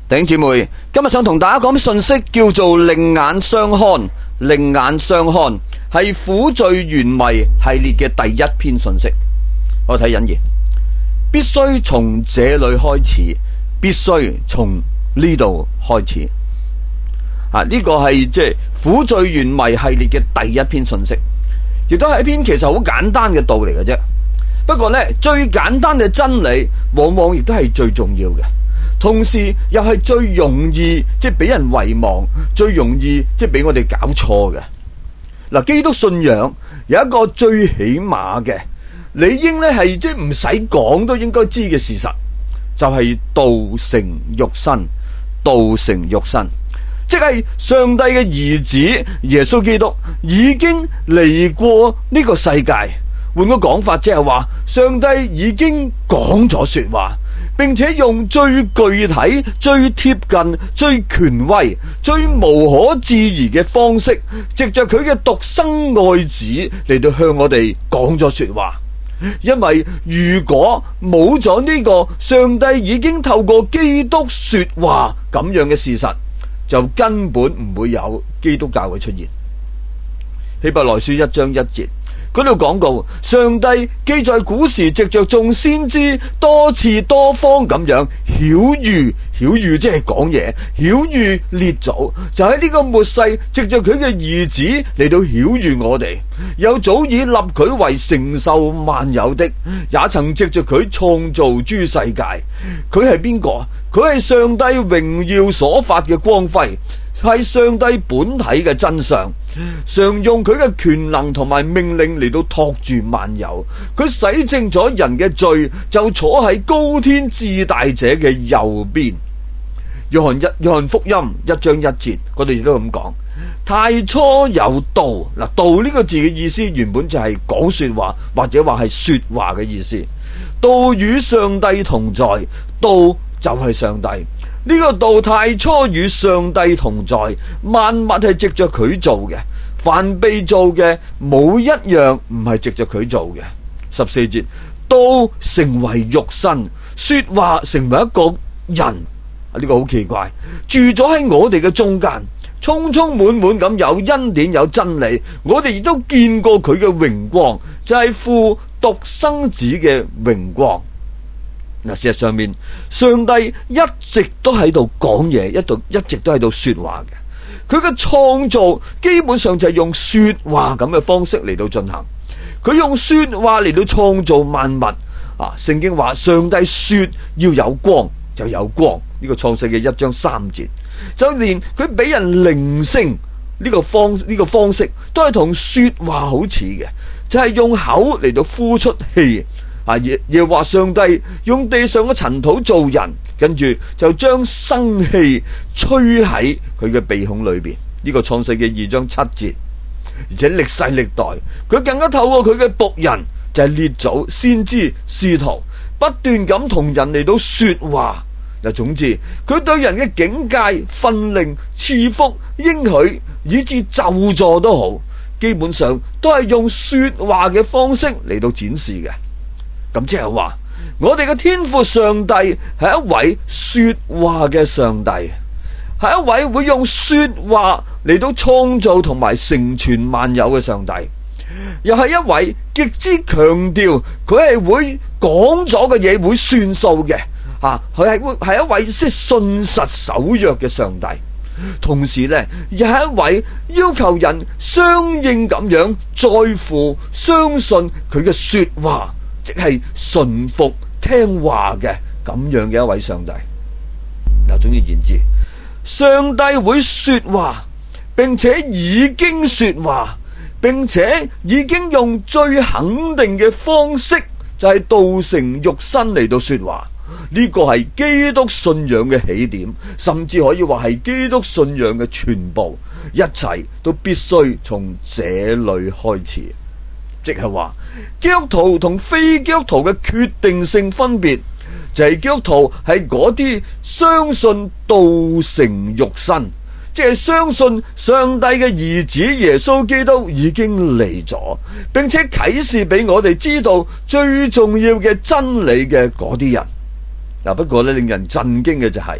弟兄姊妹，今日想同大家講啲信息，叫做另眼相看。另眼相看係苦罪原迷系列嘅第一篇信息。我睇引言，必須從這裏開始，必須從呢度開始。呢個係即係苦罪原迷系列嘅第一篇信息，亦都係一篇其實好簡單嘅道嚟嘅啫。不過呢，最簡單嘅真理，往往亦都係最重要嘅。同時又係最容易即係俾人遺忘，最容易即係俾我哋搞錯嘅。嗱，基督信仰有一個最起碼嘅，理應咧係即係唔使講都應該知嘅事實，就係道成肉身，道成肉身，即係上帝嘅兒子耶穌基督已經嚟過呢個世界。換個講法，即係話上帝已經講咗說話，並且用最具體、最貼近、最權威、最無可置疑嘅方式，藉着佢嘅獨生愛子嚟到向我哋講咗說話。因為如果冇咗呢個上帝已經透過基督說話咁樣嘅事實，就根本唔會有基督教嘅出現。希伯來書1章1節嗰度講到，上帝既在古時藉着眾先知多次多方咁樣曉諭，即係講嘢，曉諭列祖，就喺呢個末世藉着佢嘅兒子嚟到曉諭我哋，又早已立佢為承受萬有的，也曾藉着佢創造諸世界。佢係邊個啊？佢係上帝榮耀所發嘅光輝，係上帝本體嘅真相，常用佢嘅權能同埋命令嚟到托住萬有。佢洗淨咗人嘅罪，就坐喺高天至大者嘅右邊。約翰福音1章1節嗰度亦都咁講，太初有道。嗱，道呢個字嘅意思原本就係講說話，或者話係說話嘅意思。道與上帝同在，道就係上帝。呢個道太初與上帝同在，萬物係藉着佢做嘅，凡被做嘅冇一樣唔係藉着佢做嘅。14節，道成為肉身，說話成為一個人。呢個好奇怪，住咗喺我哋嘅中間，充充滿滿咁有恩典有真理。我哋亦都見過佢嘅榮光，就係父獨生子嘅榮光。嗱，事實上面，上帝一直都喺度講嘢，一直都喺度說話嘅。佢嘅創造基本上就係用說話咁嘅方式嚟到進行。佢用說話嚟到創造萬物。聖經話上帝說要有光就有光，呢個創世記1章3節。就連佢俾人靈性呢個方式都係同說話好似嘅，就係用口嚟到呼出氣。耶和華上帝用地上嘅塵土造人，跟住就將生氣吹喺佢嘅鼻孔裏邊。呢個創世記2章7節。而且歷世歷代，佢更加透過佢嘅僕人，就係列祖、先知、使徒，不斷咁同人嚟到說話。總之，佢對人嘅警戒、訓令、賜福、應許，以至咒詛都好，基本上都係用說話嘅方式嚟到展示嘅。咁即係話，我哋嘅天父上帝係一位說話嘅上帝，係一位會用說話嚟到創造同埋成全萬有嘅上帝，又係一位極之強調佢係會講咗嘅嘢會算數嘅。佢係一位即係信實守約嘅上帝，同時呢，又係一位要求人相應咁樣在乎相信佢嘅說話，即係順服聽話嘅咁樣嘅一位上帝。總而言之，上帝會說話，並且已經說話，並且已經用最肯定嘅方式，就係道成肉身嚟到說話。呢個係基督信仰嘅起點，甚至可以話係基督信仰嘅全部，一切都必須從這裏開始。即係話，基督徒同非基督徒嘅決定性分別，就係基督徒係嗰啲相信道成肉身，即係相信上帝嘅兒子耶穌基督已經嚟咗，並且啟示俾我哋知道最重要嘅真理嘅嗰啲人。不過咧，令人震驚嘅就係，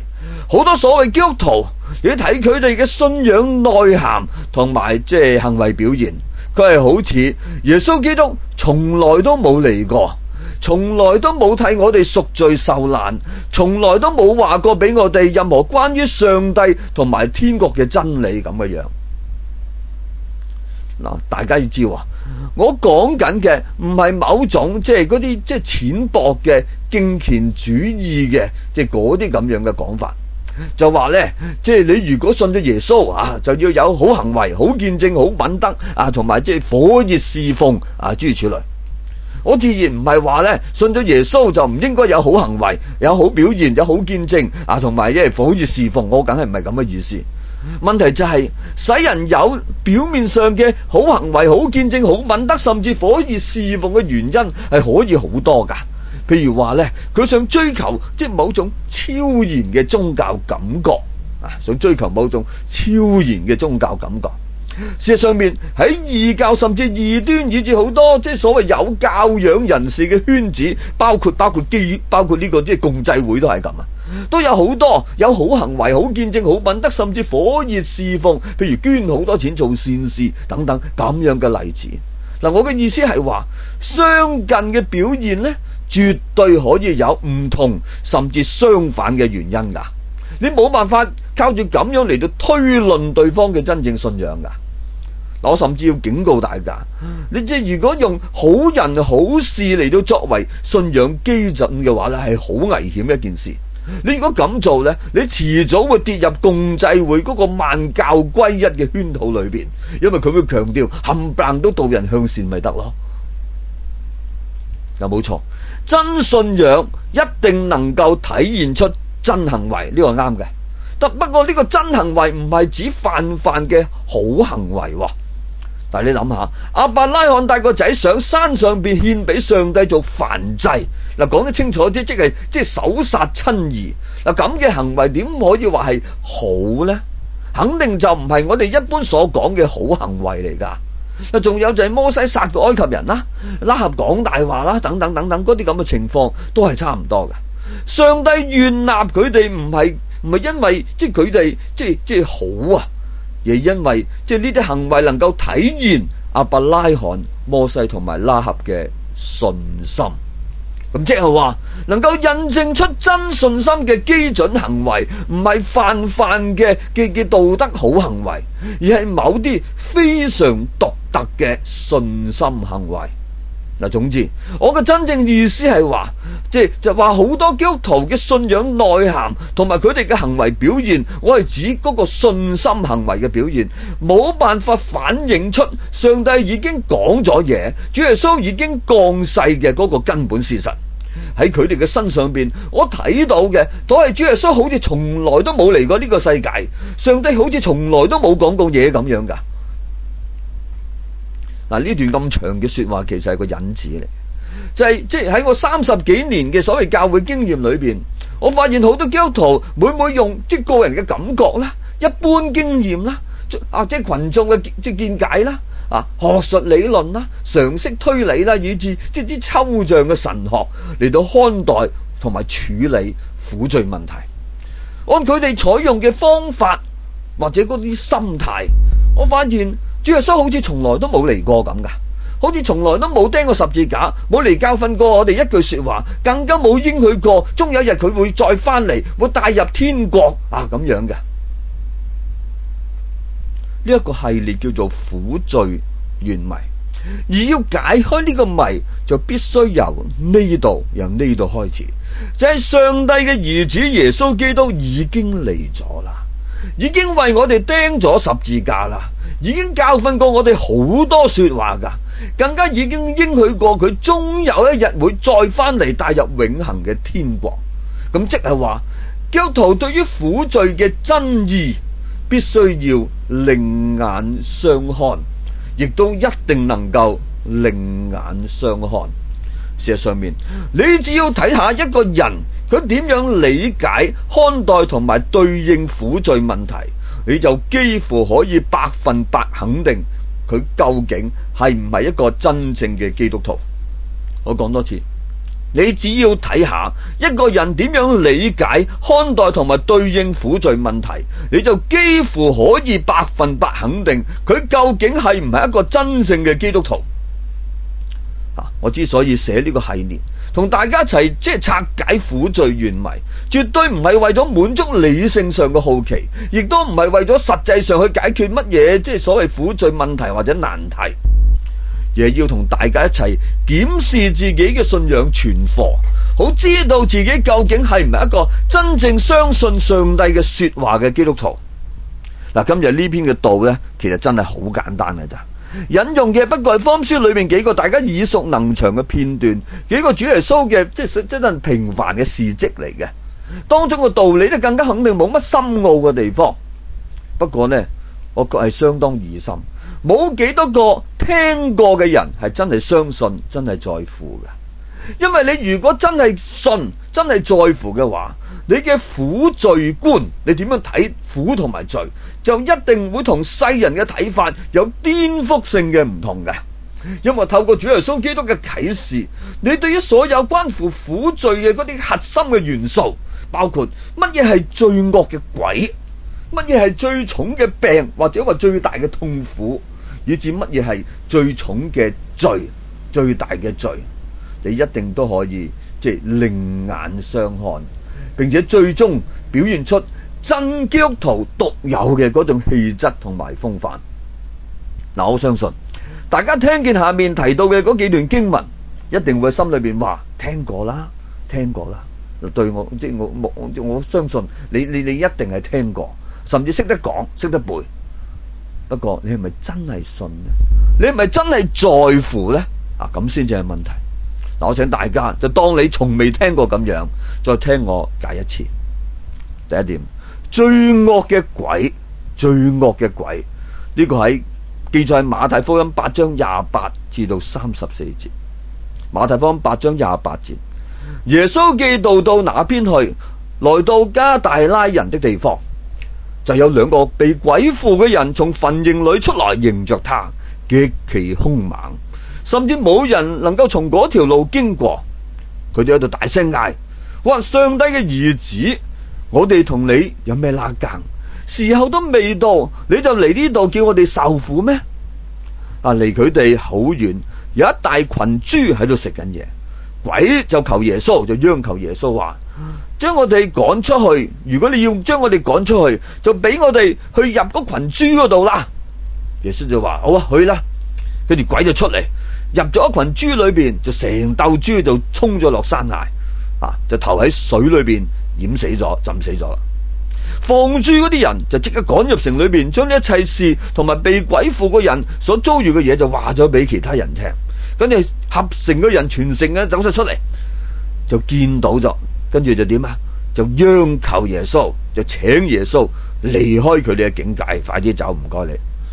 好多所謂基督徒，你睇佢哋嘅信仰內涵同埋即係行為表現，佢係好似耶穌基督從來都冇嚟過，從來都冇替我哋贖罪受難，從來都冇話過俾我哋任何關於上帝同埋天國嘅真理咁嘅樣。嗱，大家要知啊，我講緊嘅唔係某種即係嗰啲即係淺薄嘅敬虔主義嘅即係嗰啲咁樣嘅講法，就話咧，即係你如果信咗耶穌啊，就要有好行為、好見證、好品德啊，同埋即係火熱侍奉啊，諸如此類。我自然唔係話咧，信咗耶穌就唔應該有好行為、有好表現、有好見證啊，同埋即係火熱侍奉，我梗係唔係咁嘅意思。問題就係使人有表面上嘅好行為、好見證、好品德，甚至火熱侍奉嘅原因係可以好多噶。譬如話咧，佢想追求即係某種超然嘅宗教感覺啊，想追求某種超然嘅宗教感覺。事實上面喺異教甚至異端，以至好多即係所謂有教養人士嘅圈子，包括呢個即係共濟會都係咁啊，都有好多有好行為、好見證、好品德，甚至火熱侍奉，譬如捐好多錢做善事等等咁樣嘅例子。嗱，我嘅意思係話，相近嘅表現呢，絕對可以有唔同甚至相反嘅原因噶。你冇辦法靠住咁樣嚟到推論對方嘅真正信仰噶。我甚至要警告大家，你即係如果用好人好事嚟到作為信仰基準嘅話咧，係好危險一件事。你如果咁做咧，你遲早會跌入共濟會嗰個萬教歸一嘅圈套裏邊，因為佢會強調冚唪唥都導人向善咪得咯。嗱，冇錯，真信仰一定能夠體現出真行為，呢個啱嘅。不過呢個真行為唔係指泛嘅好行為喎。但係你諗下，亞伯拉罕帶個仔上山上邊獻俾上帝做燔祭，嗱，講得清楚啲，即係手殺親兒。嗱，咁嘅行為點可以話係好呢？肯定就唔係我哋一般所講嘅好行為嚟噶。嗱，仲有就係摩西殺個埃及人啦，拉合講大話啦，等等等等嗰啲咁嘅情況都係差唔多噶。上帝悅納佢哋唔係因為即係佢哋即係好啊，而係因為即係呢啲行為能夠體現亞伯拉罕、摩西同埋拉合嘅信心。咁即係話能夠印證出真信心嘅基準行為，唔係泛嘅道德好行為，而係某啲非常獨特嘅信心行為。嗱，總之我嘅真正意思係話，就話好多基督徒嘅信仰內涵同埋佢哋嘅行為表現，我係指嗰個信心行為嘅表現，冇辦法反映出上帝已經講咗嘢，主耶穌已經降世嘅嗰個根本事實。喺佢哋嘅身上邊，我睇到嘅都係主耶穌好似從來都冇嚟過呢個世界，上帝好似從來都冇講過嘢咁樣噶。嗱，呢段咁長嘅說話其實係個引子嚟，就係即係喺我30幾年嘅所謂教會經驗裏邊，我發現好多基督徒每用即係個人嘅感覺啦、一般經驗啦、即係群眾嘅即係見解啦、學術理論啦、常識推理啦，以至即係啲抽象嘅神學嚟到看待同埋處理苦罪問題，按佢哋採用嘅方法或者嗰啲心態，我發現主耶穌好似從來都冇嚟過咁噶，好似從來都冇釘過十字架，冇嚟教訓過我哋一句說話，更加冇應許過終有一日佢會再翻嚟，會帶入天國咁樣嘅。呢一個系列叫做苦罪原謎，而要解開呢個謎，就必須由呢度開始，就係上帝嘅兒子耶穌基督已經嚟咗啦，已經為我哋釘咗十字架啦，已經教訓過我哋好多說話噶，更加已經應許過佢終有一日會再翻嚟帶入永恆嘅天國。咁即係話，基督徒對於苦罪嘅真義必須要另眼相看，亦都一定能夠另眼相看。事實上面，你只要睇下一個人佢點樣理解、看待同埋對應苦罪問題，你就幾乎可以100%肯定佢究竟係唔係一個真正嘅基督徒。我講多次， 你只要睇下一個人點樣理解、看待同埋對應苦罪問題，你就幾乎可以100%肯定佢究竟係唔係一個真正嘅基督徒。我之所以寫呢個系列，同大家一齊拆解苦罪原謎，絕對唔係為咗滿足理性上嘅好奇，亦都唔係為咗實際上去解決乜嘢所謂苦罪問題或者難題，而係要同大家一齊檢視自己嘅信仰存貨，好知道自己究竟係唔係一個真正相信上帝嘅說話嘅基督徒。今日呢篇嘅道呢，其實真係好簡單嘅咋。引用嘅不過係福音書裏面幾個大家耳熟能詳嘅片段，幾個主耶穌嘅真係平凡嘅事蹟嚟嘅，當中嘅道理咧更加肯定冇乜深奧嘅地方。不過呢，我覺係相當疑心，冇幾多個聽過嘅人係真係相信、真係在乎嘅。因為你如果真係信、真係在乎嘅話，你嘅苦罪觀，你點樣睇苦同埋罪，就一定會同世人嘅睇法有顛覆性嘅唔同嘅。因為透過主耶穌基督嘅啟示，你對於所有關乎苦罪嘅嗰啲核心嘅元素，包括乜嘢係罪惡嘅鬼，乜嘢係最重嘅病，或者話最大嘅痛苦，以至乜嘢係最重嘅罪、最大嘅罪，你一定都可以另眼相看，並且最終表現出真基督徒獨有嘅嗰種氣質同埋風範。我相信大家聽見下面提到嘅嗰幾段經文，一定會心裏邊話聽過啦。對我相信你一定係聽過，甚至識得講、識得背。不過你係咪真係信呢？你係咪真係在乎呢？咁先至係問題。我請大家就當你從未聽過咁樣，再聽我解一次。第一點，罪惡嘅鬼，呢個喺記載喺馬太福音8章28至到34節。馬太福音8章28節，耶穌記道到那邊去，來到加大拉人的地方，就有兩個被鬼附嘅人從墳塋裏出來迎着他，極其兇猛，甚至冇人能夠從嗰條路經過。佢哋喺度大聲嗌，話上帝嘅兒子，我哋同你有咩拉更？時候都未到，你就嚟呢度叫我哋受苦咩？離佢哋好遠，有一大群豬喺度食緊嘢。鬼就求耶穌，就央求耶穌話，將我哋趕出去。如果你要將我哋趕出去，就俾我哋去入嗰群豬嗰度啦。耶穌就話好啊，去啦。跟住鬼就出嚟，入咗一群豬裏邊，就成竇豬就衝咗落山崖，就投喺水裏邊淹死咗，浸死咗啦。放豬嗰啲人就即刻趕入城裏邊，將呢一切事同埋被鬼附嘅人所遭遇嘅嘢就話咗俾其他人聽。跟住合城嘅人全城走晒出嚟，就見到咗，跟住就點啊？就央求耶穌，就請耶穌離開佢哋嘅境界，快啲走，唔該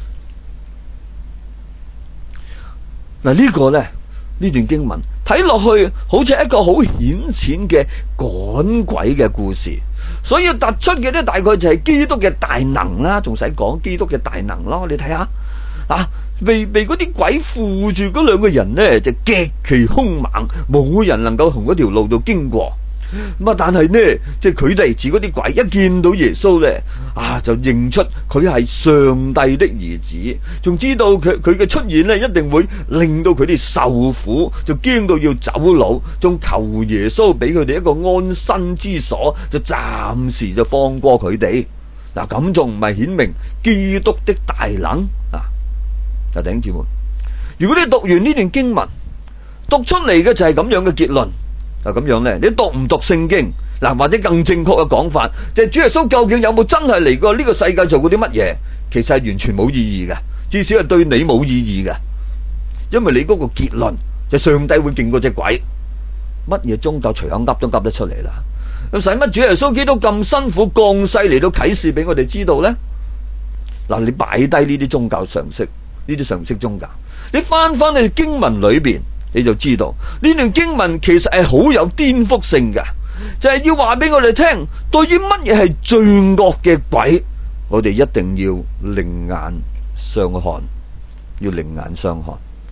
你。呢個呢段經文睇落去好似一個好顯淺嘅趕鬼嘅故事，所以突出嘅呢大概就係基督嘅大能啦，仲使講基督嘅大能咯？你睇下被嗰啲鬼附住嗰兩個人呢，就極其兇猛，冇人能夠從嗰條路度經過。但係呢，佢哋似嗰啲鬼一見到耶穌呢，就認出佢係上帝的兒子，仲知道佢嘅出現呢，一定會令到佢哋受苦，就驚到要走佬，仲求耶穌俾佢哋一個安身之所，就暫時就放過佢哋。咁仲唔係顯明基督的大能啊？弟兄姊妹，如果你讀完呢段經文，讀出嚟嘅就係咁樣嘅結論，咁樣呢，你讀唔讀聖經？或者更正確嘅講法，就係主耶穌究竟有冇真係嚟過呢個世界做過啲乜嘢？其實係完全冇意義嘅，至少係對你冇意義嘅，因為你嗰個結論就上帝會勁過隻鬼，乜嘢宗教隨口噏都噏得出嚟啦。咁使乜主耶穌基督咁辛苦降世嚟到啟示俾我哋知道呢？你擺低呢啲宗教常識。呢啲常識宗教，你翻去經文裏邊，你就知道呢段經文其實係好有顛覆性嘅，就係要話俾我哋聽，對於乜嘢係罪惡嘅鬼，我哋一定要另眼相看，要另眼相看。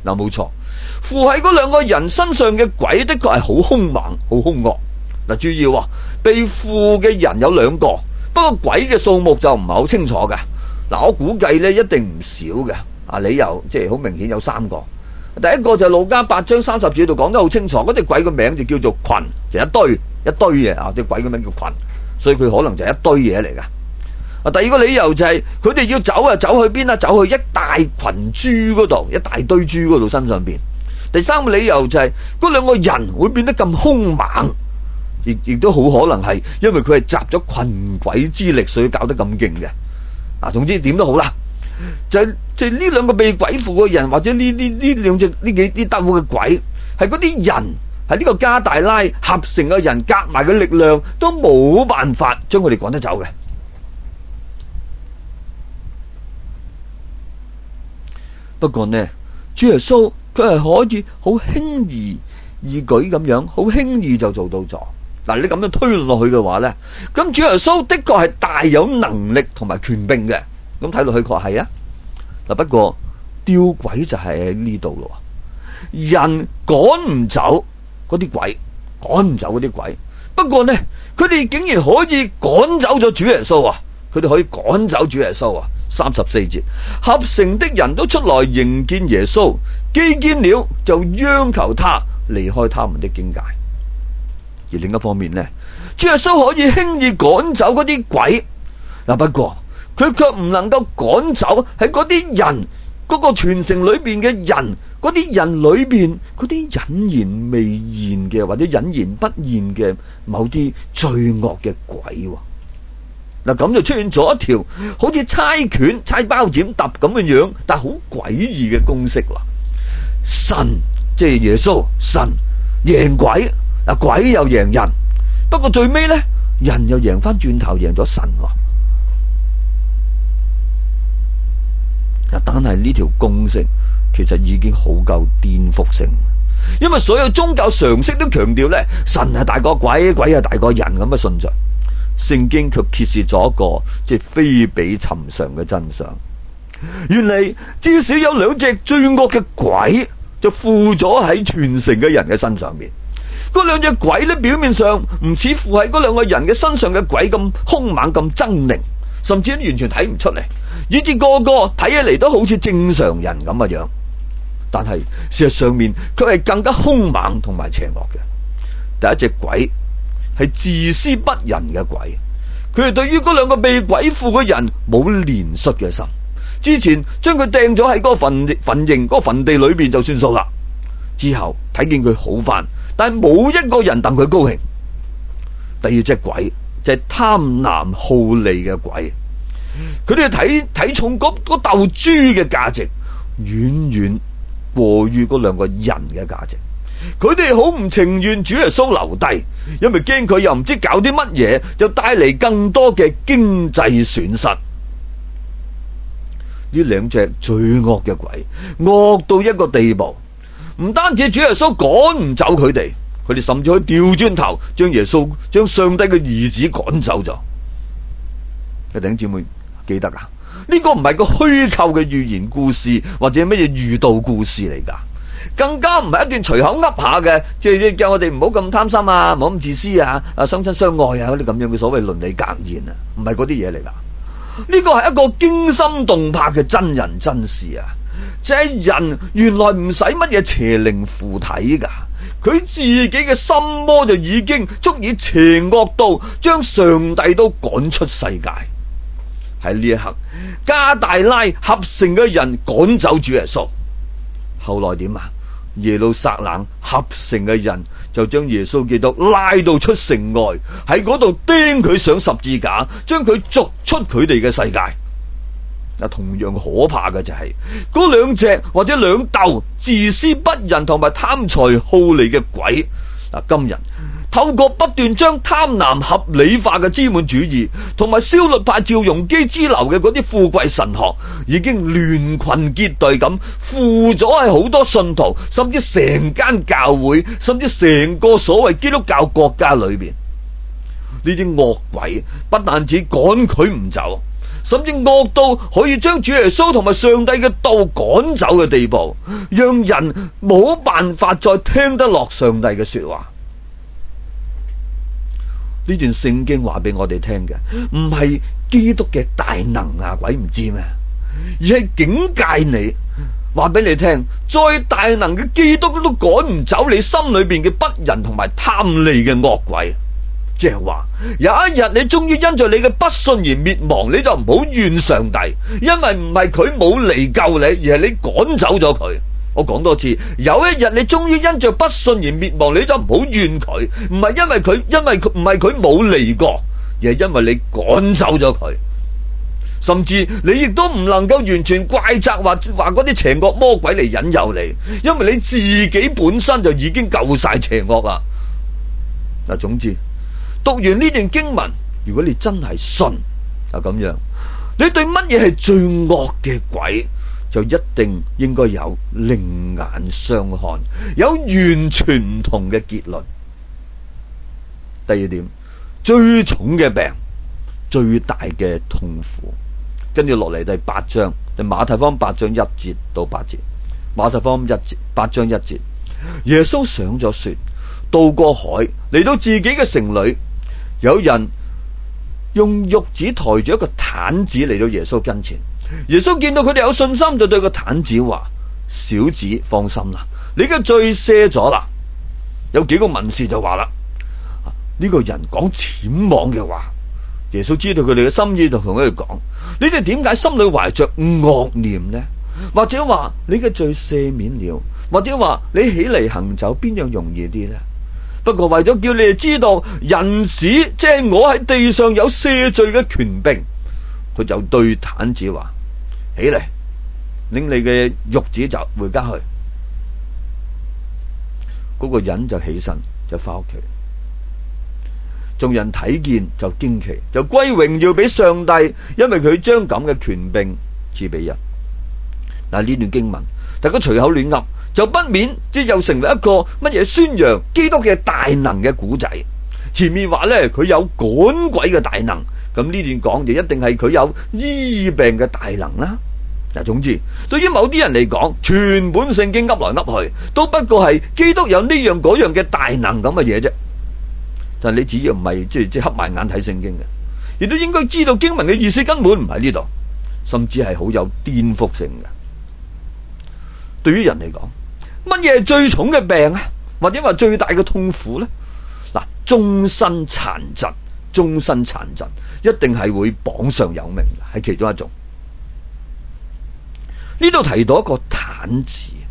嗱，冇錯，附喺嗰兩個人身上嘅鬼的確係好兇猛、好兇惡。嗱，注意喎，被附嘅人有兩個，不過鬼嘅數目就唔係好清楚嘅。嗱，我估計咧一定唔少嘅。理由即係好明顯有三個。第一個就係路加8章30節度講得好清楚，嗰隻鬼個名就叫做群，就一堆嘢啊！隻鬼個名叫群，所以佢可能就係一堆嘢嚟噶。第二個理由就係佢哋要走啊，走去邊啊？走去一大群豬嗰度，一大堆豬嗰度身上邊。第三個理由就係嗰兩個人會變得咁兇猛，亦都好可能係因為佢係集咗群鬼之力，所以搞得咁勁嘅。總之點都好啦，就係呢兩個被鬼附嘅人，或者呢兩隻呢幾兜嘅鬼，係嗰啲人，係呢個加大拉合成嘅人，夾埋嘅力量都冇辦法將佢哋趕得走嘅。不過呢，主耶穌佢係可以好輕而易舉咁樣，好輕易就做到咗。嗱，你咁樣推論落去嘅話呢，咁主耶穌的確係大有能力同埋權柄嘅。咁睇落去確係啊。不過吊詭就係喺呢度咯。人趕唔走嗰啲鬼，趕唔走嗰啲鬼。不過呢，佢哋竟然可以趕走咗主耶穌啊！佢哋可以趕走主耶穌啊！34節，合城的人都出來迎見耶穌，既見了就央求他離開他們的境界。而另一方面呢，主耶穌可以輕易趕走嗰啲鬼。不過佢卻唔能夠趕走喺嗰啲人，嗰個全城裏邊嘅人，嗰啲人裏邊嗰啲隱然未現嘅，或者隱然不現嘅某啲罪惡嘅鬼。咁就出現咗一條好似猜拳、猜包剪揼咁嘅樣，但係好詭異嘅公式。神即係耶穌，神贏鬼，鬼又贏人。不過最尾呢，人又贏翻轉頭，贏咗神。但係呢條公式其實已經好夠顛覆性，因為所有宗教常識都強調咧，神係大過鬼，鬼係大過人咁嘅順序。聖經卻揭示咗一個即係非比尋常嘅真相。原嚟至少有兩隻罪惡嘅鬼就附咗喺全城嘅人嘅身上面。嗰兩隻鬼咧，表面上唔似附喺嗰兩個人嘅身上嘅鬼咁兇猛、咁猙獰，甚至都完全睇唔出嚟，以至個個睇起嚟都好似正常人咁嘅樣。但係事實上面佢係更加兇猛同埋邪惡嘅。第一隻鬼係自私不仁嘅鬼，佢係對於嗰兩個被鬼附嘅人冇憐恤嘅心，之前將佢掟咗喺嗰個墳塋、嗰個墳地裏邊就算數啦。之後睇見佢好返，但係冇一個人戥佢高興。第二隻鬼就係貪婪好利嘅鬼，佢哋睇重嗰竇豬嘅價值遠遠過於嗰兩個人嘅價值。佢哋好唔情願主耶穌留低，因為驚佢又唔知搞啲乜嘢，就帶嚟更多嘅經濟損失。呢兩隻最惡嘅鬼，惡到一個地步，唔單止主耶穌趕唔走佢哋，佢哋甚至可以調轉頭將上帝嘅兒子趕走咗。弟兄姊妹記得啊？呢個唔係個虛構嘅寓言故事或者乜嘢寓道故事嚟噶，更加唔係一段隨口噏下嘅，即係叫我哋唔好咁貪心啊，唔好咁自私啊，相親相愛啊嗰啲咁樣嘅所謂倫理格言啊，唔係嗰啲嘢嚟噶。呢個係一個驚心動魄嘅真人真事啊！即係人原來唔使乜嘢邪靈附體噶，佢自己嘅心魔就已經足以邪惡到將上帝都趕出世界。喺呢一刻，加大拉合城嘅人趕走主耶穌，後來點啊？耶路撒冷合城嘅人就將耶穌基督拉到出城外，喺嗰度釘佢上十字架，將佢逐出佢哋嘅世界。同樣可怕嘅就係嗰兩隻或者兩竇自私不仁同埋貪財好利嘅鬼。今日透過不斷將貪婪合理化嘅資本主義同埋蕭律派趙容基之流嘅嗰啲富貴神學，已經聯群結隊咁附咗喺好多信徒，甚至成間教會，甚至成個所謂基督教國家裏邊。呢啲惡鬼不但止趕佢唔走， 甚至惡到可以將主耶穌同埋上帝嘅道趕走嘅地步，讓人冇辦法再聽得落上帝嘅說話。呢段聖經話俾我哋聽嘅唔係基督嘅大能啊，鬼唔知咩，而係警戒你，話俾你聽，再大能嘅基督都趕唔走你心裏邊嘅不仁同埋貪利嘅惡鬼。即係話有一日你終於因着你嘅不信而滅亡，你就唔好怨上帝，因為唔係佢冇嚟救你，而係你趕走咗佢。我講多次，有一日你終於因着不信而滅亡，你就唔好怨佢，唔係因為唔係佢冇嚟過，而係因為你趕走咗佢。甚至你亦都唔能夠完全怪責話嗰啲邪惡魔鬼嚟引誘你，因為你自己本身就已經夠晒邪惡啦。嗱，總之讀完呢段經文，如果你真係信咁樣，你對乜嘢係最惡嘅鬼，就一定應該有另眼相看，有完全唔同嘅結論。第二點，最重嘅病，最大嘅痛苦。跟住落嚟第8章，就馬太福音8章1節到8節。馬太福音8章1節，耶穌上咗船，渡過海，嚟到自己嘅城裏，有人用褥子抬住一個癱子嚟到耶穌跟前。耶穌見到佢哋有信心，就對個癱子話：小子，放心啦，你嘅罪赦咗啦。有幾個文士就話啦，呢個人講僭妄嘅話。耶穌知道佢哋嘅心意，就同佢哋講：你哋點解心裏懷着惡念呢？或者話你嘅罪赦免了，或者話你起嚟行走，邊樣容易啲呢？不過為咗叫你哋知道人子，即係我喺地上有赦罪嘅權柄，佢就對癱子話：起嚟，拎你嘅褥子就回家去。嗰個人就起身就翻屋企。眾人睇見就驚奇，就歸榮耀俾上帝，因為佢將咁嘅權柄賜俾人。嗱，呢段經文大家隨口亂噏，就不免即又成為一個乜嘢宣揚基督嘅大能嘅古仔。前面話咧佢有趕鬼嘅大能，咁呢段講就一定係佢有醫病嘅大能啦。嗱，總之對於某啲人嚟講，全本聖經噏來噏去都不過係基督有呢樣嗰樣嘅大能咁嘅嘢啫。但係你只要唔係即係黑埋眼睇聖經嘅，亦都應該知道經文嘅意思根本唔喺呢度，甚至係好有顛覆性嘅。對於人嚟講，乜嘢係最重嘅病啊？或者話最大嘅痛苦咧？嗱，終身殘疾一定係會榜上有名嘅，係其中一種。呢度提到一個癱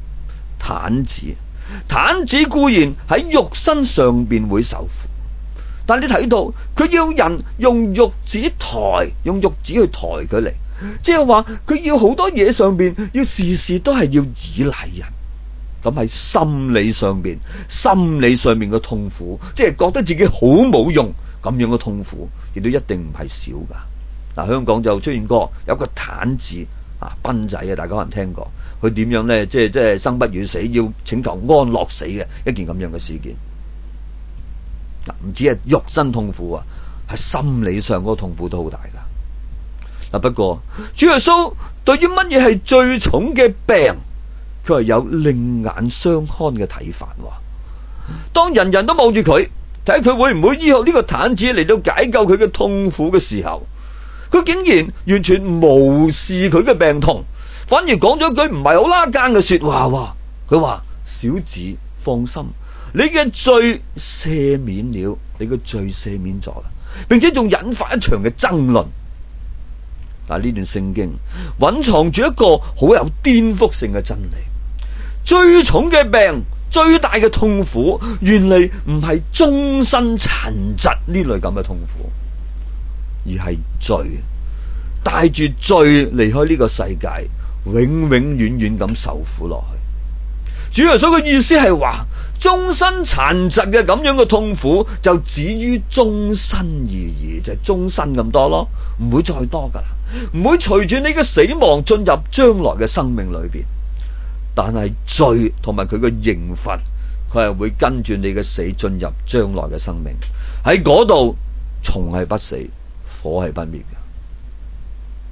子固然喺肉身上邊會受苦。但你睇到佢要人用褥子去抬佢嚟，即係話佢要好多嘢上邊要事事都係要依賴人。咁喺心理上邊嘅痛苦，即係覺得自己好冇用咁樣嘅痛苦，亦都一定唔係少噶。嗱，香港就出現過有個癱子斌仔啊，大家可能聽過，佢點樣咧？即係生不如死，要請求安樂死嘅一件咁樣嘅事件。唔止係肉身痛苦啊，係心理上嗰個痛苦都好大噶。不過主耶穌對於乜嘢係最重嘅病，佢係有另眼相看嘅睇法。當人人都望住佢，睇佢會唔會醫好呢個癱子嚟到解救佢嘅痛苦嘅時候，佢竟然完全無視佢嘅病痛，反而講咗句唔係好拉更嘅說話。佢話：小子，放心，你嘅罪赦免了，你嘅罪赦免咗啦，並且仲引發一場嘅爭論。但係呢段聖經蘊藏住一個好有顛覆性嘅真理，最重嘅病，最大嘅痛苦，原嚟唔係終身殘疾呢類咁嘅痛苦，而係罪，帶住罪離開呢個世界，永永遠遠咁受苦落去。主耶穌嘅意思係話，終身殘疾嘅咁樣嘅痛苦就止於終身而已，就係終身咁多咯，唔會再多噶啦，唔會隨住你嘅死亡進入將來嘅生命裏邊。但係罪同埋佢嘅刑罰，佢係會跟住你嘅死進入將來嘅生命，喺嗰度蟲係不死，火係不滅嘅。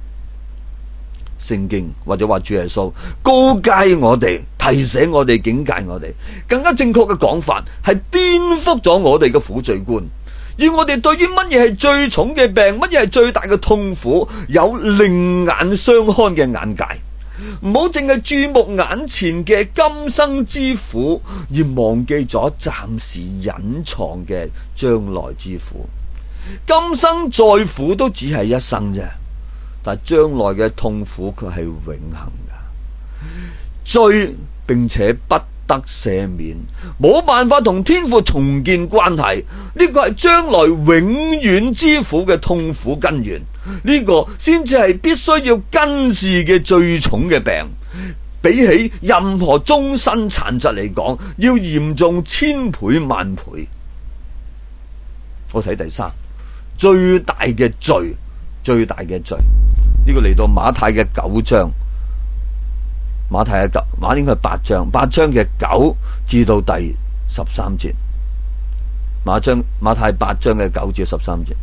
聖經或者話主耶穌告誡我哋，提醒我哋，警戒我哋。更加正確嘅講法係顛覆咗我哋嘅苦罪觀，要我哋對於乜嘢係最重嘅病，乜嘢係最大嘅痛苦，有另眼相看嘅眼界。唔好淨係注目眼前嘅今生之苦，而忘記咗暫時隱藏嘅將來之苦。今生再苦都只係一生啫，但係將來嘅痛苦卻係永恆噶。罪並且不得赦免，冇辦法同天父重建關係，呢個係將來永遠之苦嘅痛苦根源。呢個先至係必須要根治嘅最重嘅病，比起任何終身殘疾嚟講，要嚴重千倍萬倍。我睇第三，最大嘅罪，最大嘅罪，呢個嚟到馬太嘅9章，馬應該係8章嘅9至到第13節，馬太8章嘅9至13節，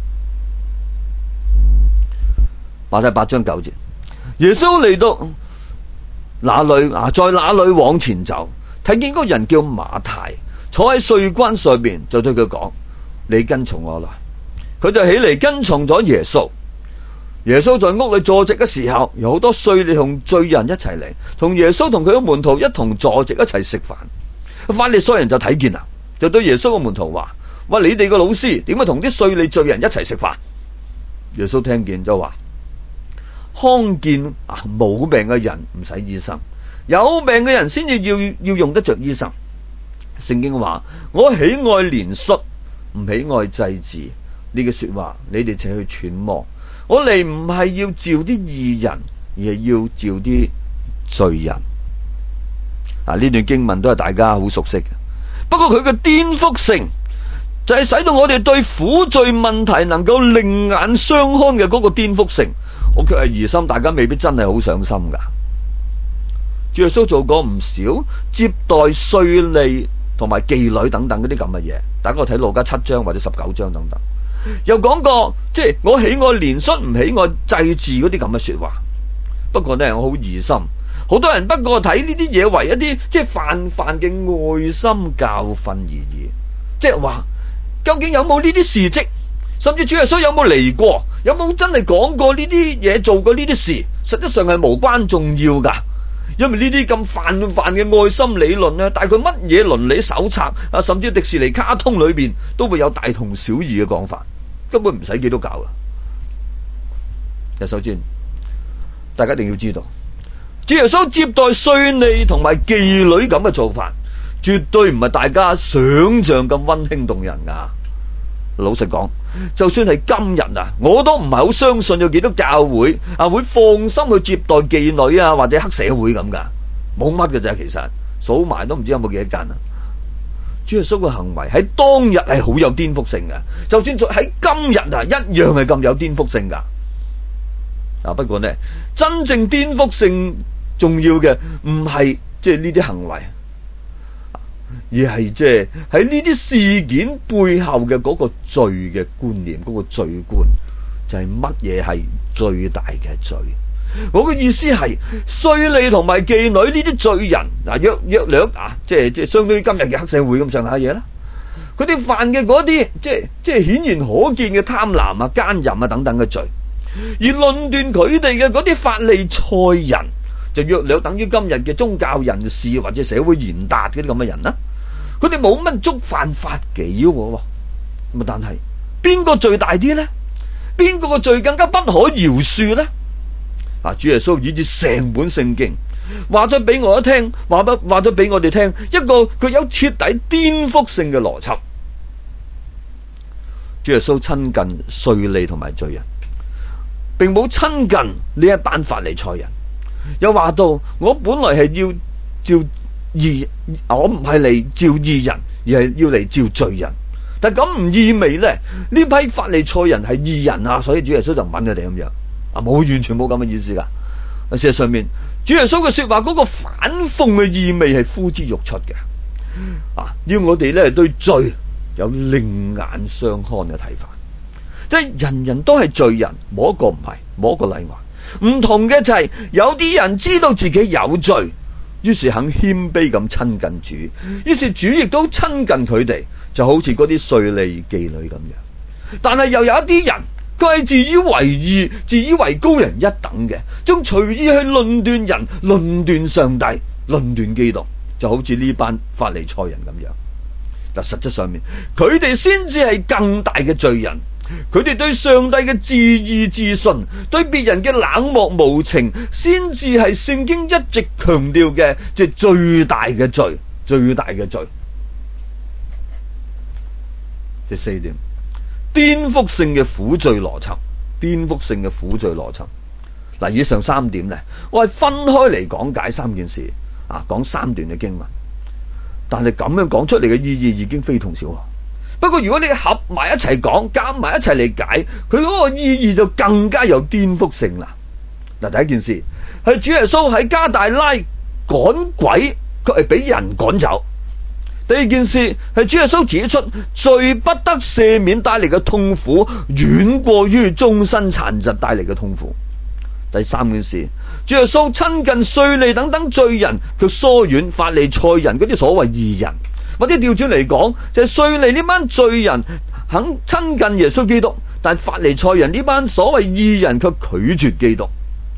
馬太8章9節，耶穌嚟到那裏在那裏往前走，睇見嗰個人叫馬太坐喺稅關上面，就對佢講：你跟從我來。佢就起嚟跟從咗耶穌。耶穌在屋裏坐席嘅時候，有好多稅吏同罪人一齊嚟，同耶穌同佢嘅門徒一同坐席一齊食飯。法利賽人就睇見啦，就對耶穌嘅門徒話：你哋個老師點解同啲稅吏罪人一齊食飯？耶穌聽見就話：康健冇病嘅人唔使醫生，有病嘅人先至要用得着醫生。聖經話：我喜愛憐恤，唔喜愛祭祀。呢個說話你哋請去揣摩。我嚟唔係要召啲義人，而係要召啲罪人。呢段經文都係大家好熟悉嘅，不過佢嘅顛覆性就係使到我哋對苦罪問題能夠另眼相看嘅嗰個顛覆性，我卻係疑心大家未必真係好上心噶。主耶穌做過唔少接待稅吏同埋妓女等等嗰啲咁嘅嘢，大家睇路加7章或者19章等等。又講過，即係我喜愛憐恤，唔喜愛祭祀嗰啲咁嘅說話。不過呢，我好疑心，好多人不過睇呢啲嘢為一啲即係泛嘅愛心教訓而已。即係話，究竟有冇呢啲事蹟？甚至主耶穌有冇嚟過？有冇真係講過呢啲嘢，做過呢啲事？實質上係無關重要噶。因為呢啲咁泛嘅愛心理論呢，大概乜嘢倫理手冊甚至迪士尼卡通裏邊都會有大同小異嘅講法，根本唔使基督教噶。首先，大家一定要知道，主耶穌接待稅吏同埋妓女咁嘅做法，絕對唔係大家想象咁溫馨動人噶。老實講，就算係今日我都唔係好相信有幾多教會會放心去接待妓女或者黑社會咁噶，冇乜嘅啫。其實數埋都唔知有冇幾多間。主耶穌嘅行為喺當日係好有顛覆性嘅，就算喺今日一樣係咁有顛覆性噶。不過呢，真正顛覆性重要嘅唔係即係呢啲行為，而係即係喺呢啲事件背後嘅嗰個罪嘅觀念，嗰個罪觀就係乜嘢係最大嘅罪。我嘅意思係，稅吏同埋妓女呢啲罪人約略即係相當於今日嘅黑社會咁上下嘢啦。佢哋犯嘅嗰啲即係顯然可見嘅貪婪奸淫等等嘅罪，而論斷佢哋嘅嗰啲法利賽人，就約略等於今日嘅宗教人士或者社會賢達嗰啲咁嘅人啦。佢哋冇乜觸犯法紀喎，咁但係邊個罪大啲呢？邊個嘅罪更加不可饒恕呢？主耶穌以至成本聖經話咗俾我聽，話咗俾我哋聽一個佢有徹底顛覆性嘅邏輯。主耶穌親近稅吏同埋罪人，並冇親近呢一班法利賽人。又話到，我本來係要召義，我唔係嚟召義人，而係要嚟召罪人。但咁唔意味咧，呢批法利賽人係義人所以主耶穌就唔揾佢哋咁樣。冇，完全冇咁嘅意思噶。事實上面，主耶穌嘅說話嗰個反諷嘅意味係呼之欲出嘅。要我哋咧對罪有另眼相看嘅睇法，即係人人都係罪人，冇一個唔係，冇一個例外。 唔同嘅就係有啲人知道自己有罪，於是肯謙卑咁親近主，於是主亦都親近佢哋，就好似嗰啲稅吏妓女咁樣。但係又有一啲人，佢係自以為義，自以為高人一等嘅，將隨意去論斷人、論斷上帝、論斷基督，就好似呢班法利賽人咁樣。但實質上面，佢哋先至係更大嘅罪人。佢哋對上帝嘅自義自信，對別人嘅冷漠無情，先至係聖經一直強調嘅，即係最大嘅罪，最大嘅罪。第四點，顛覆性嘅苦罪邏輯，顛覆性嘅苦罪邏輯。嗱，以上三點咧，我係分開嚟講解三件事啊，講三段嘅經文，但係咁樣講出嚟嘅意義已經非同小可。不過如果你合埋一齊講，夾埋一齊嚟解，佢嗰個意義就更加有顛覆性啦。嗱，第一件事係主耶穌喺加大拉趕鬼，佢係俾人趕走。第二件事係主耶穌指出罪不得赦免帶嚟嘅痛苦遠過於終身殘疾帶嚟嘅痛苦。第三件事，主耶穌親近稅吏等等罪人，卻疏遠法利賽人嗰啲所謂義人。或者調轉嚟講，就係稅吏呢班罪人肯親近耶穌基督，但法利賽人呢班所謂義人卻拒絕基督。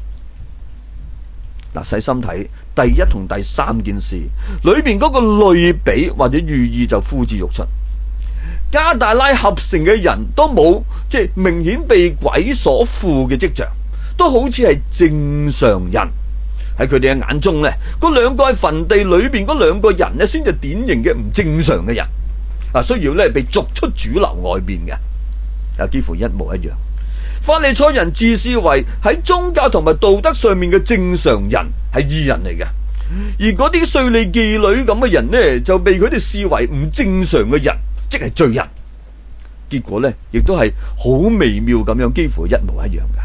嗱，細心睇第一同第三件事裏邊嗰個類比或者寓意就呼之欲出。加大拉合城嘅人都冇即係明顯被鬼所附嘅跡象，都好似係正常人。喺佢哋嘅眼中咧，嗰兩個喺墳地裏邊嗰兩個人咧，先至典型嘅唔正常嘅人，需要咧被逐出主流外邊嘅，幾乎一模一樣。法利賽人自視為喺宗教同埋道德上面嘅正常人，係義人嚟嘅，而嗰啲稅吏妓女咁嘅人咧，就被佢哋視為唔正常嘅人，即係罪人。結果咧，亦都係好微妙咁樣，幾乎一模一樣噶。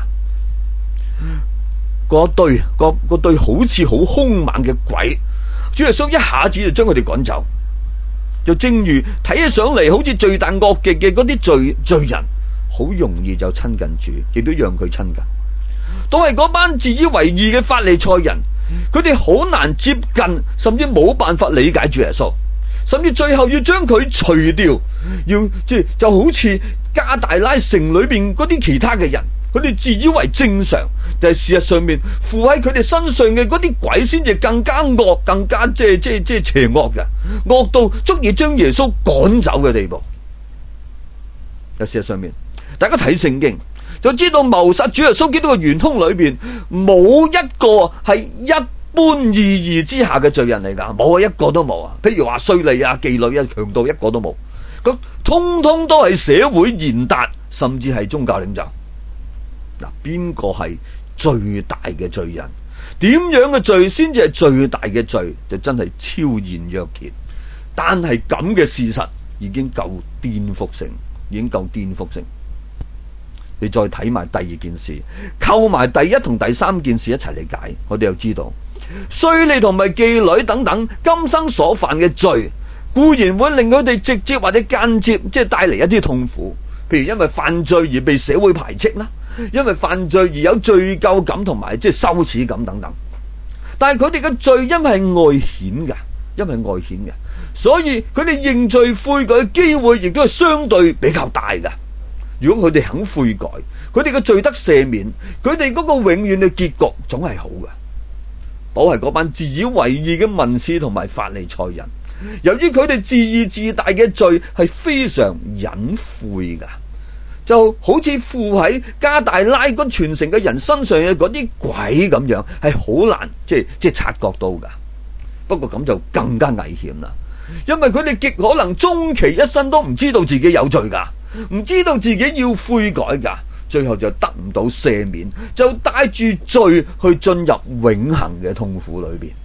嗰對好似好兇猛嘅鬼，主耶穌一下子就將佢哋趕走，就正如睇起上嚟好似罪大惡極嘅嗰啲罪人，好容易就親近主，亦都讓佢親近。都係嗰班自以為義嘅法利賽人，佢哋好難接近，甚至冇辦法理解主耶穌，甚至最後要將佢除掉，要就好似加大拉城裏邊嗰啲其他嘅人，佢哋自以為正常，但係事實上面附喺佢哋身上嘅嗰啲鬼先至更加惡，更加即係邪惡嘅，惡到足以將耶穌趕走嘅地步。喺事實上面，大家睇聖經就知道謀殺主耶穌基督嘅元兇裏邊，冇一個係一般意義之下嘅罪人嚟噶，冇一個都冇啊！譬如話稅吏啊、妓女啊、強盜，一個都冇。咁通通都係社會賢達，甚至係宗教領袖。嗱，邊個係最大嘅罪人？點樣嘅罪先至係最大嘅罪？就真係超然若揭。但係咁嘅事實已經夠顛覆性，已經夠顛覆性。你再睇埋第二件事，扣埋第一同第三件事一齊嚟解，我哋又知道稅吏同埋妓女等等今生所犯嘅罪，固然會令佢哋直接或者間接帶嚟一啲痛苦，譬如因為犯罪而被社會排斥啦，因為犯罪而有罪疚感同埋羞恥感等等。但係佢哋嘅罪因為係外顯嘅，所以佢哋認罪悔改嘅機會亦都係相對比較大嘅。如果佢哋肯悔改，佢哋嘅罪得赦免，佢哋嗰個永遠嘅結局總係好嘅。我係嗰班自以為義嘅文士同埋法利賽人，由於佢哋自義自大嘅罪係非常隱晦噶，就好似附喺加大拉嗰全城嘅人身上嘅嗰啲鬼咁樣，係好難即係察覺到噶。不過咁就更加危險啦，因為佢哋極可能終其一生都唔知道自己有罪噶，唔知道自己要悔改噶，最後就得唔到赦免，就帶住罪去進入永恆嘅痛苦裏邊。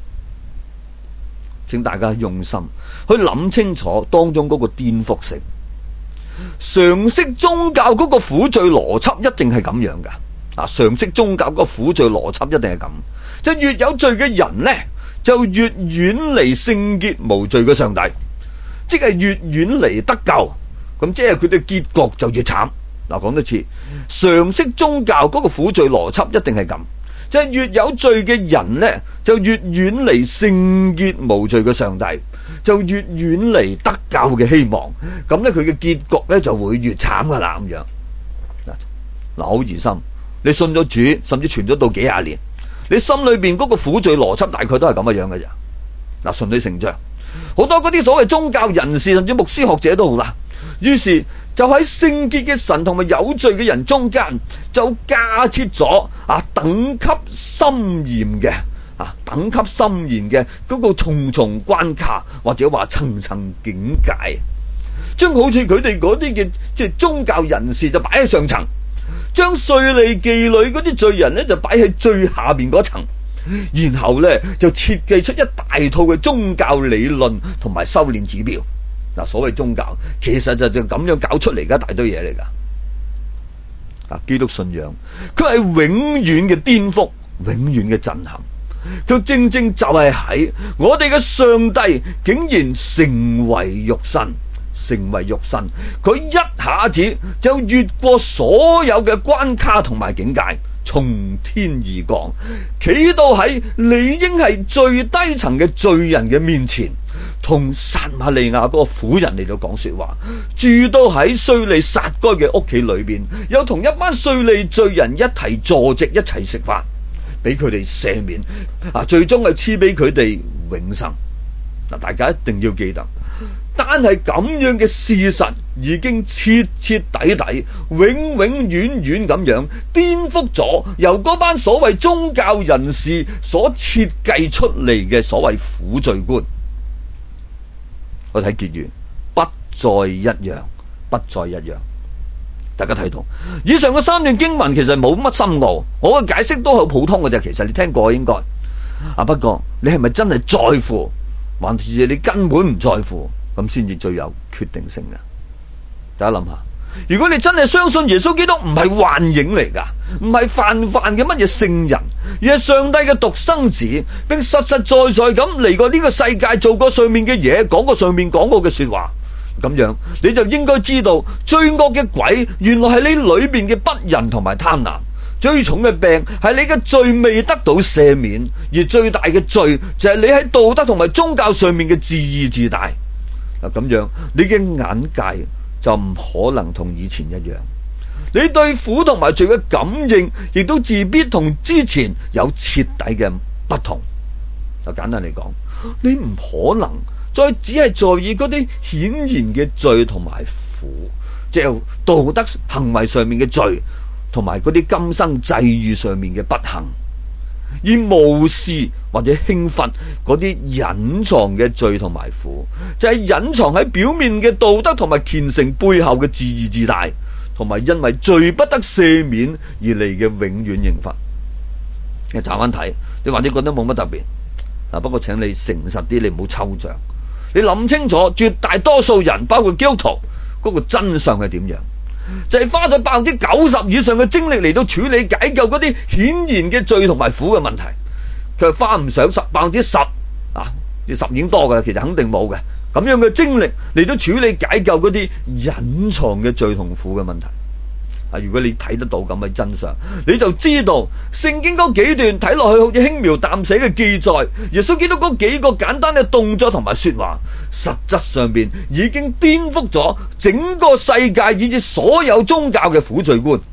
請大家用心去諗清楚當中嗰個顛覆性。常識宗教嗰個苦罪邏輯一定係咁樣噶，常識宗教嗰個苦罪邏輯一定係咁，就越有罪嘅人呢，就越遠離聖潔無罪嘅上帝，即係越遠離得救，咁即係佢哋結局就越慘。 嗱，講多次，常識宗教嗰個苦罪邏輯一定係咁，就係越有罪嘅人呢，就越遠離聖潔無罪嘅上帝，就越遠離得救嘅希望，咁呢，佢嘅結局呢就會越慘噶啦咁樣。嗱，好疑心，你信咗主，甚至傳咗到幾廿年，你心裏邊嗰個苦罪邏輯大概都係咁嘅樣嘅咋。嗱，順理成章，好多嗰啲所謂宗教人士甚至牧師學者都好啦，於是就喺聖潔嘅神同埋有罪嘅人中間，就架設咗等級森嚴嘅嗰個重重關卡，或者話層層境界，將好似佢哋嗰啲嘅即係宗教人士就擺喺上層，將稅吏妓女嗰啲罪人呢就擺喺最下邊嗰層，然後呢就設計出一大套嘅宗教理論同埋修煉指標。嗱，所謂宗教其實就咁樣搞出嚟嘅一大堆嘢嚟噶。基督信仰佢係永遠嘅顛覆，永遠嘅震撼。佢正正就係喺我哋嘅上帝竟然成為肉身，佢一下子就越過所有嘅關卡同埋境界，從天而降，企到喺理應係最低層嘅罪人嘅面前，同撒瑪利亞嗰個婦人嚟到講說話，住到喺稅吏撒該嘅屋企裏邊，又同一班稅吏罪人一齊坐席，一齊食飯，俾佢哋赦免，最終係賜俾佢哋永生。嗱，大家一定要記得，但係咁樣嘅事實已經徹徹底底、永永遠遠咁樣顛覆咗由嗰班所謂宗教人士所設計出嚟嘅所謂苦罪觀。我睇結語，不再一樣，不再一樣。大家睇到以上嘅三段經文其實冇乜深奧，我嘅解釋都好普通嘅啫。其實你聽過應該不過你係咪真係在乎，還是你根本唔在乎，咁先至最有決定性嘅。大家諗下，如果你真係相信耶穌基督唔係幻影嚟噶，唔係泛嘅乜嘢聖人，而係上帝嘅獨生子，並實實在在咁嚟過呢個世界，做過上面嘅嘢，講過上面講過嘅說話，咁樣你就應該知道，罪惡嘅鬼原來係你裏邊嘅不仁同埋貪婪，最重嘅病係你嘅罪未得到赦免，而最大嘅罪就係你喺道德同埋宗教上面嘅自義自大。咁樣你嘅眼界就唔可能同以前一樣，你對苦同埋罪嘅感應亦都自必同之前有徹底嘅不同。就簡單嚟講，你唔可能再只係在意嗰啲顯然嘅罪同埋苦，即係道德行為上面嘅罪，同埋嗰啲今生際遇上面嘅不幸，而無視或者輕忽嗰啲隱藏嘅罪同埋苦，就係隱藏喺表面嘅道德同埋虔誠背後嘅自義自大，同埋因為罪不得赦免而嚟嘅永遠刑罰。你查翻睇，你或者覺得冇乜特別，不過請你誠實啲，你唔好抽象，你諗清楚，絕大多數人包括基督徒嗰個真相係點樣，就係花咗90%以上嘅精力嚟到處理解救嗰啲顯然嘅罪同埋苦嘅問題，佢係花唔上10%，啲10已經多噶啦，其實肯定冇嘅咁樣嘅精力嚟到處理解救嗰啲隱藏嘅罪同苦嘅問題。如果你睇得到咁嘅真相，你就知道聖經嗰幾段睇落去好似輕描淡寫嘅記載，耶穌基督嗰幾個簡單嘅動作同埋說話，實質上邊已經顛覆咗整個世界以至所有宗教嘅苦罪觀。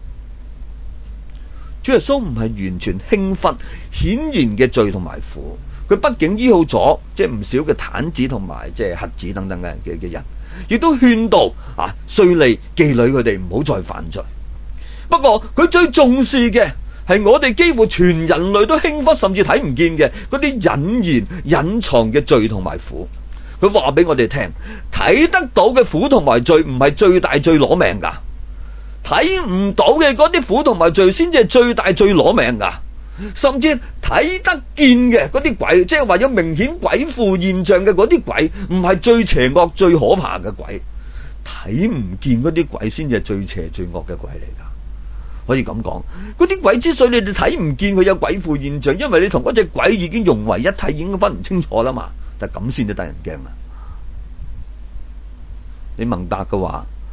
主耶穌唔係完全輕忽顯然嘅罪同埋苦，佢畢竟醫好咗即係唔少嘅癱子同埋即係瞎子等等嘅人，亦都勸導稅吏妓女佢哋唔好再犯罪。不過佢最重視嘅係我哋幾乎全人類都輕忽甚至睇唔見嘅嗰啲隱然隱藏嘅罪同埋苦。佢話俾我哋聽，睇得到嘅苦同埋罪唔係最大最攞命噶，睇唔到嘅嗰啲苦同埋罪先至係最大最攞命噶。甚至睇得見嘅嗰啲鬼，即係話有明顯鬼附現象嘅嗰啲鬼，唔係最邪惡最可怕嘅鬼，睇唔見嗰啲鬼先至係最邪最惡嘅鬼嚟噶。可以咁講，嗰啲鬼之所以你哋睇唔見佢有鬼附現象，因為你同嗰隻鬼已經融為一體，已經分唔清楚啦嘛。但係咁先至得人驚啊！你明白嘅話，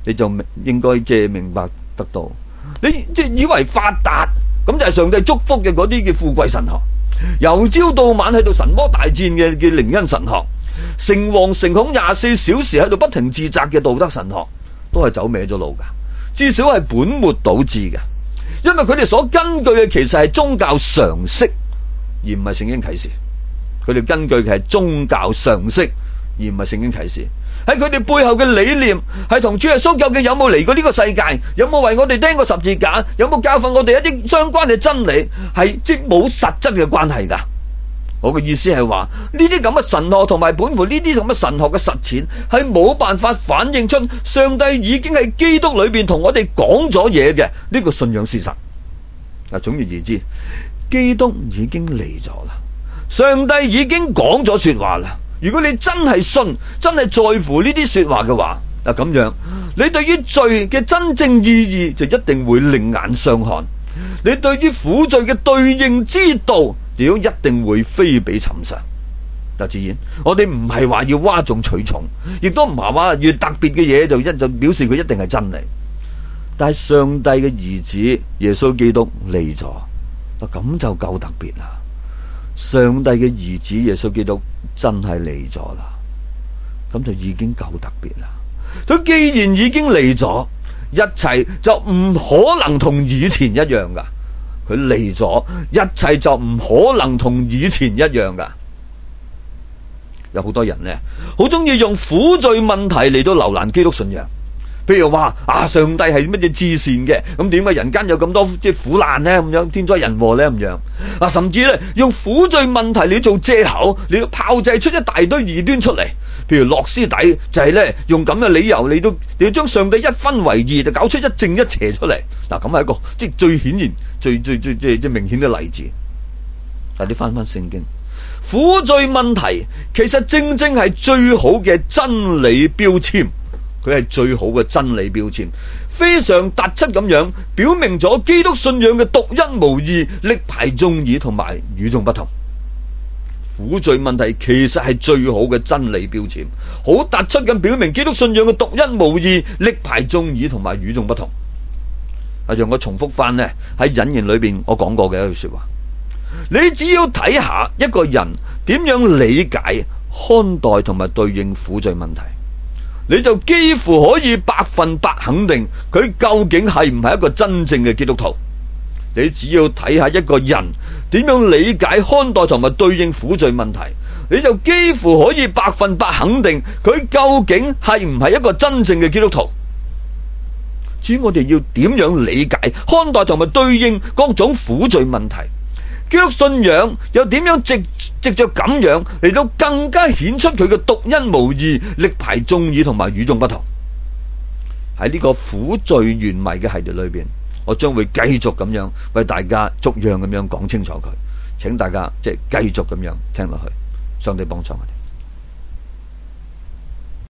你就應該即係明白得到。你即係以為發達咁就係上帝祝福嘅嗰啲嘅富貴神學，由朝到晚喺度神魔大戰嘅靈恩神學，誠惶誠恐24小時喺度不停自責嘅道德神學，都係走歪咗路噶，至少係本末倒置嘅。因為佢哋所根據嘅其實係宗教常識，而唔係聖經啟示。佢哋根據嘅係宗教常識，而唔係聖經啟示。喺佢哋背後嘅理念係同主耶穌究竟有冇嚟過呢個世界，有冇為我哋釘過十字架，有冇教訓我哋一啲相關嘅真理，係即冇實質嘅關係噶。我嘅意思係話，呢啲咁嘅神學同埋本乎呢啲咁嘅神學嘅實踐係冇辦法反映出上帝已經喺基督裏邊同我哋講咗嘢嘅呢個信仰事實。總而言之，基督已經嚟咗啦，上帝已經講咗說話啦。如果你真係信，真係在乎呢啲說話嘅話，咁樣你對於罪嘅真正意義就一定會另眼相看，你對於苦罪嘅對應之道亦都一定會非比尋常。自然我哋唔係話要嘩眾取寵，亦都唔係話越特別嘅嘢就表示佢一定係真理。但係上帝嘅兒子耶穌基督嚟咗，咁就夠特別啦。上帝嘅兒子耶穌基督真係嚟咗啦，咁就已經夠特別啦。佢既然已經嚟咗，一切就唔可能同以前一樣噶。佢嚟咗，一切就唔可能同以前一樣噶。有好多人呢，好中意用苦罪問題嚟到留難基督信仰。譬如話上帝係乜嘢至善嘅，咁點解人間有咁多即係苦難呢？咁樣天災人禍呢？咁樣甚至咧用苦罪問題嚟做借口，你要炮製出一大堆異端出嚟。譬如諾斯底就係咧用咁嘅理由嚟到你要將上帝一分為二，就搞出一正一邪出嚟。咁係一個即係最顯然、最明顯嘅例子。但你翻聖經，苦罪問題其實正正係最好嘅真理標籤。佢係最好嘅真理標籤，非常突出咁樣表明咗基督信仰嘅獨一無二、力排眾議同埋與眾不同。苦罪問題其實係最好嘅真理標籤，好突出咁表明基督信仰嘅獨一無二、力排眾議同埋與眾不同。讓我重複翻呢喺引言裏邊我講過嘅一句說話，你只要睇下一個人點樣理解、看待同埋對應苦罪問題，你就幾乎可以100%肯定佢究竟係唔係一個真正嘅基督徒。你只要睇下一個人點樣理解、看待同埋對應苦罪問題，你就幾乎可以100%肯定佢究竟係唔係一個真正嘅基督徒。至於我哋要點樣理解、看待同埋對應各種苦罪問題，基督信仰又點樣藉着咁樣嚟到更加顯出佢嘅獨一無二、力排眾議同埋與眾不同。喺呢個苦罪原迷嘅系列裏邊，我將會繼續咁樣為大家逐樣咁樣講清楚佢，請大家即係繼續咁樣聽落去，上帝幫助我哋。